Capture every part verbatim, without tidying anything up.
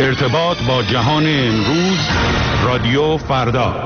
ارتباط با جهان امروز، رادیو فردا.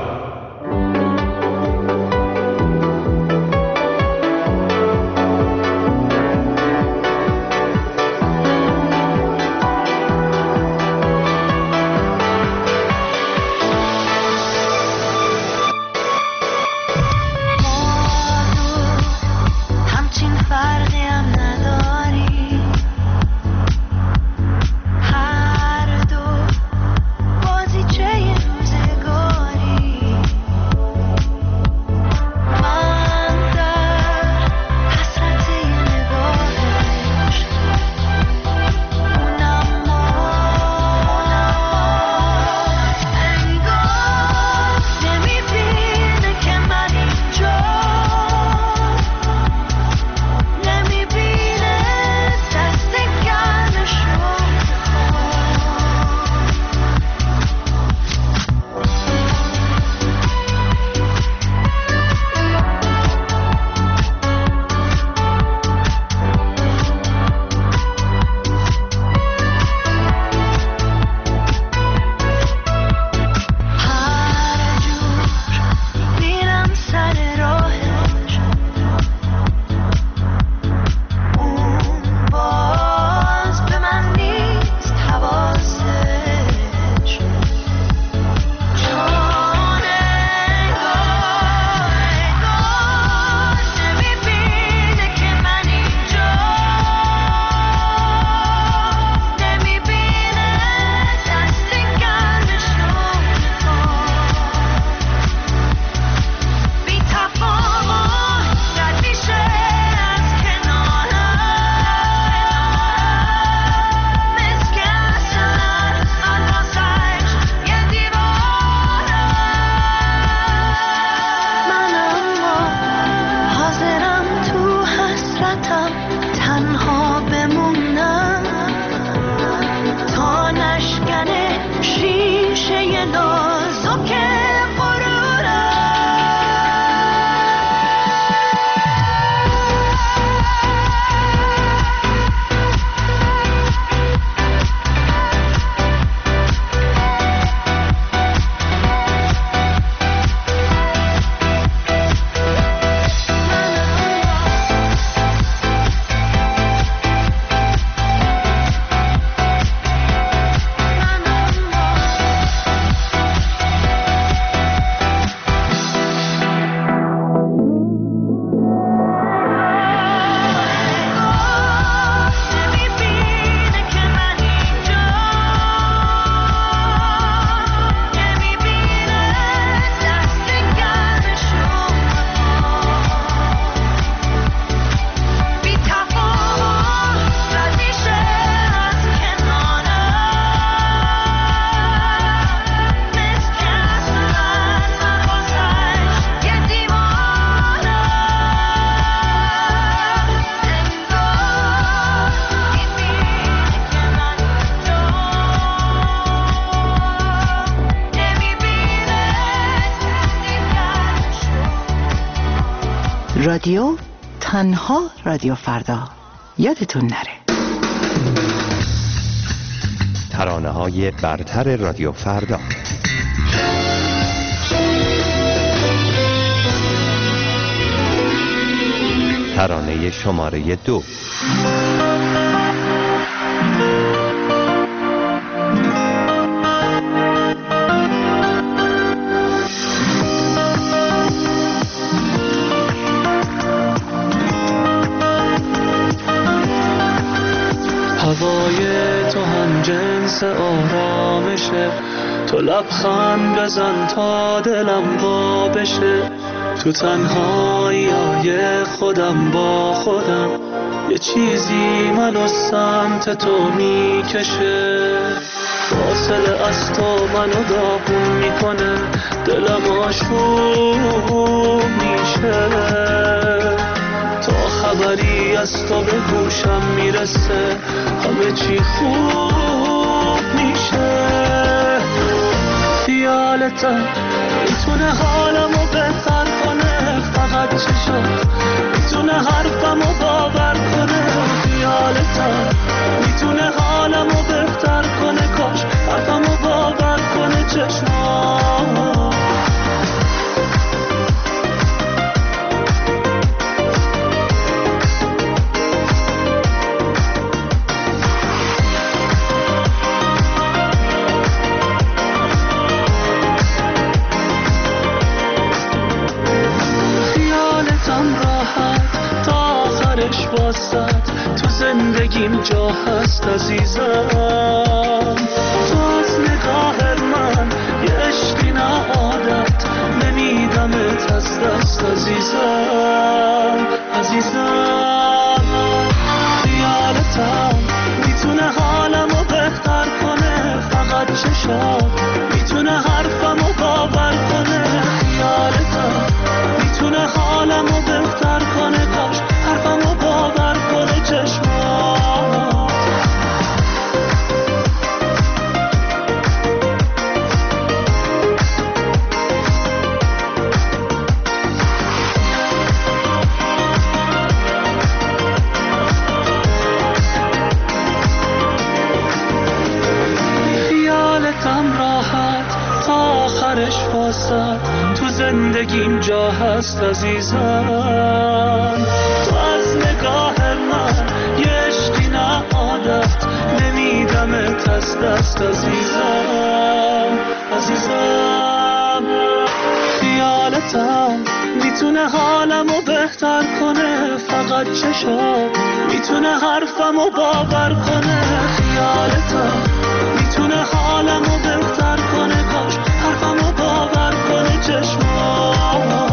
رادیو تنها رادیو فردا، یادتون نره. ترانه های برتر رادیو فردا. ترانه شماره دو. هوای تو هم جنس آرامشه، تو لبخند بزن تا دلم وا بشه، تو تنهایی های خودم با خودم یه چیزی منو سمت تو میکشه، فاصله از تو منو داغون میکنه، دلم آشوب میشه، تا خبری از تو به گوشم میرسه همه چی خوب میشه. خیالتم میتونه حالمو بهتر کنه، فقط چشم میتونه حرفمو باور کنه. خیالتم میتونه حالمو بهتر کنه، کاش زندگیم جا هست عزیزم. تو از نگاه من یه عشقی نه عادت، نمیدمت از دست عزیزم. عزیزم خیالتم میتونه حالمو بهتر کنه، فقط چشم میتونه حرفمو باور کنه. خیالتم میتونه حالمو بهتر کنه، کاش حرفمو باور کنه چشمات. خیالتم راحت تا آخرش واسد، تو زندگیم جا هست عزیزم. تو از نگاه من یه عشقی نه عادت، نمیدمت از دست عزیزم. عزیزم خیالتم میتونه حالمو بهتر کنه، فقط چشم میتونه حرفمو باور کنه. خیالتم میتونه حالمو بهتر کنه، کاش حرفمو باور کنه چشمات.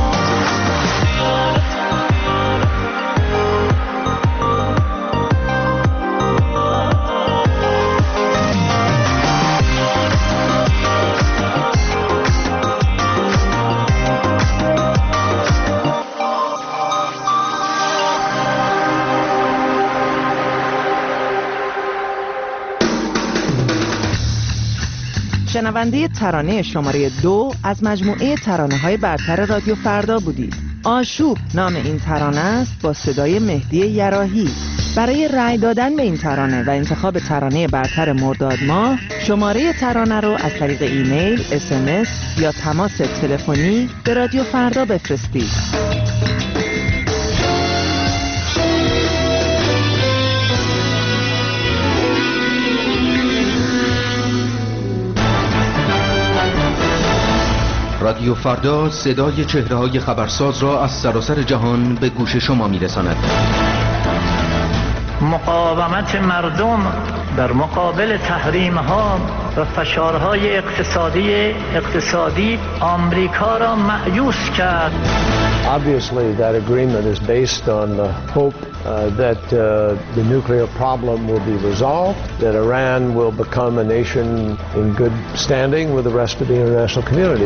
شنونده ترانه شماره دو از مجموعه ترانه‌های برتر رادیو فردا بودید. آشوب نام این ترانه است با صدای مهدی یراحی. برای رأی دادن به این ترانه و انتخاب ترانه برتر مرداد ماه، شماره ترانه رو از طریق ایمیل، اس ام اس یا تماس تلفنی به رادیو فردا بفرستید. رادیو فردا صدای چهره‌های خبرساز را از سراسر جهان به گوش شما می‌رساند. مقاومت مردم در مقابل تحریم‌ها و فشارهای اقتصادی اقتصادی آمریکا را مأیوس کرد. Obviously, that agreement is based on the hope uh, that uh, the nuclear problem will be resolved, that Iran will become a nation in good standing with the rest of the international community.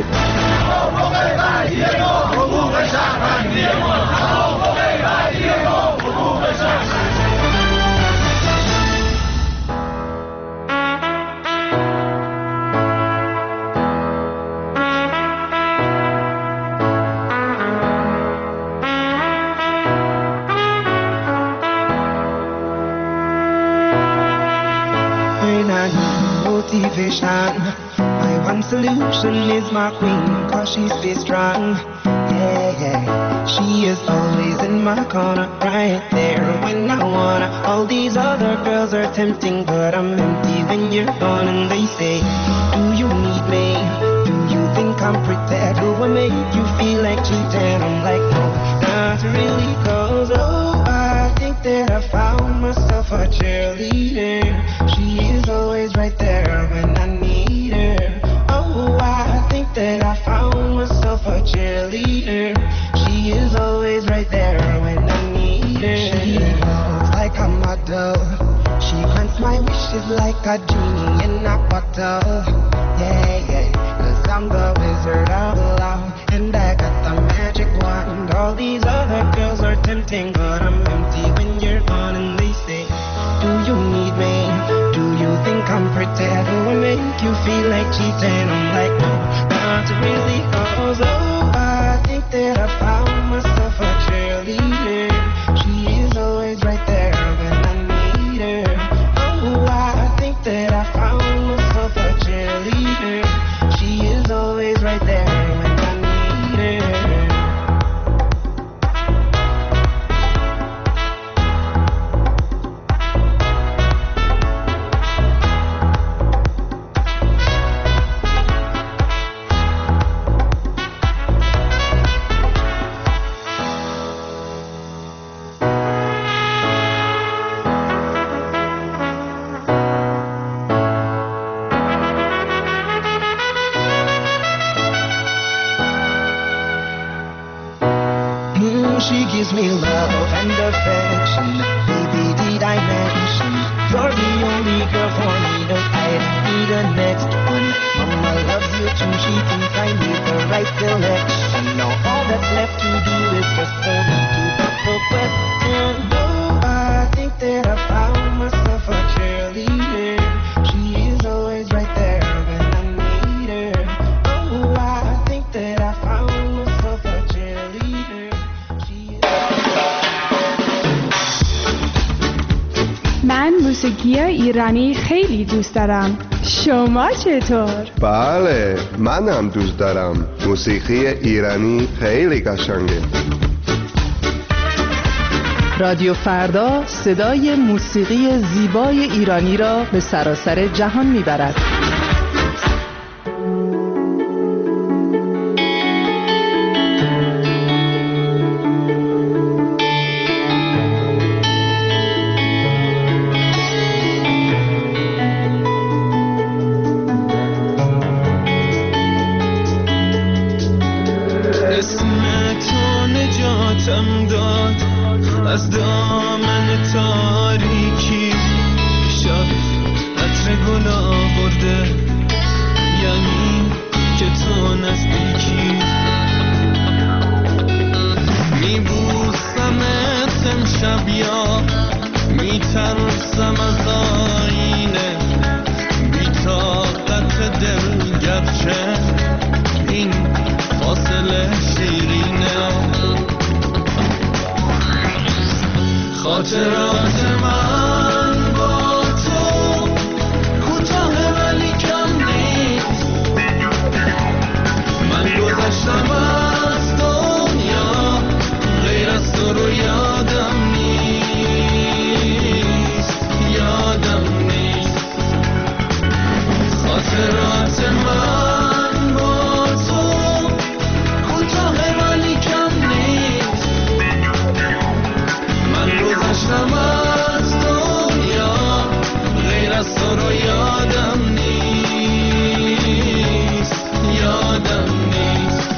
Motivation. My one solution is my queen, cause she stays strong. Yeah, yeah. She is always in my corner, right there when I wanna. All these other girls are tempting, but I'm empty when you're gone. And they say, do you need me? Do you think I'm pretty? Do I make you feel like cheating? I'm like, no, not really, cause oh, I think that I found myself a cheerleader. She is always right there when I need her. Oh, I think that I found myself a cheerleader. She is always right there when I need her. She looks like a model. She grants my wishes like a genie in a bottle. Yeah, yeah, cause I'm the wizard of love, and I got the magic wand. All these other girls are tempting, but I'm empty when you're gone. And they say, do you need me? Do you think I'm pretty? Do I make you feel like cheating? I'm like, no, not really, cause oh, I think that I found myself a cheerleader. She is always right there when I need her. Oh, I think that I found myself a cheerleader. She is always right there when I need her. the next one. Mama loves you too, she thinks I made the right selection. Now all that's left to do is just hold me to the question. Oh, I think that I found myself a cheerleader. She is always right there when I need her. Oh, I think that I found myself a cheerleader. She is... من موسیقی ایرانی خیلی دوست دارم. شما چطور؟ بله، من هم دوست دارم. موسیقی ایرانی خیلی قشنگه. رادیو فردا صدای موسیقی زیبای ایرانی را به سراسر جهان میبرد. از دامن تاریکی شب عطر گل آورده، یعنی که تو نزدیکی. میبوسمت امشب یا میترسم از آینه، بی‌طاقت دل گرچه این فاصله شیرینه. خاطرات من با تو کوتاه ولی کم نیست. من گذشتم از دنیا، غیر از تو رو یادم نیست، یادم نیست. خاطرات من با تو کوتاه ولی کم نیست. من گذشتم از دنیا، غیر از تو رو یادم نیست، یادم نیست.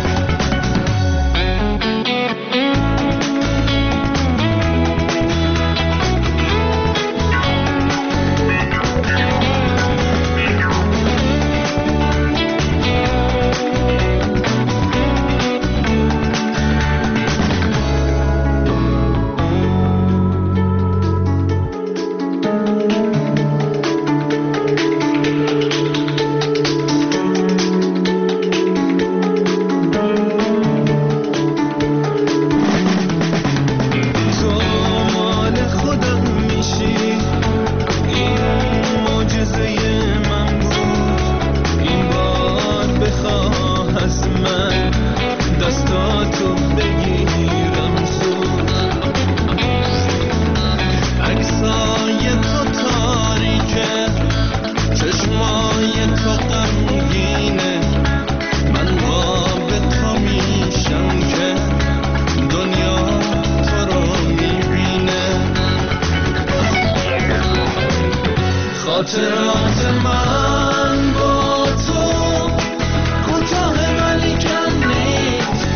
خاطرات من با تو کوتاه ولی کم نیست.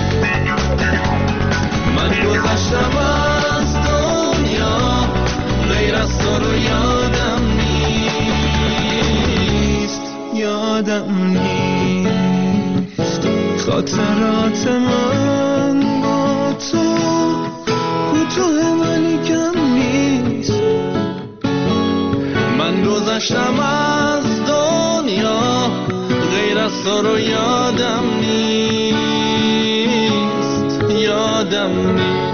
من گذشتم از دنیا، غیر از تو رو یادم نیست، یادم نیست. خاطرات من با تو کوتاه ولی کم نیست. من گذشتم از دنیا، غیر از تو رو یادم نیست، یادم نیست.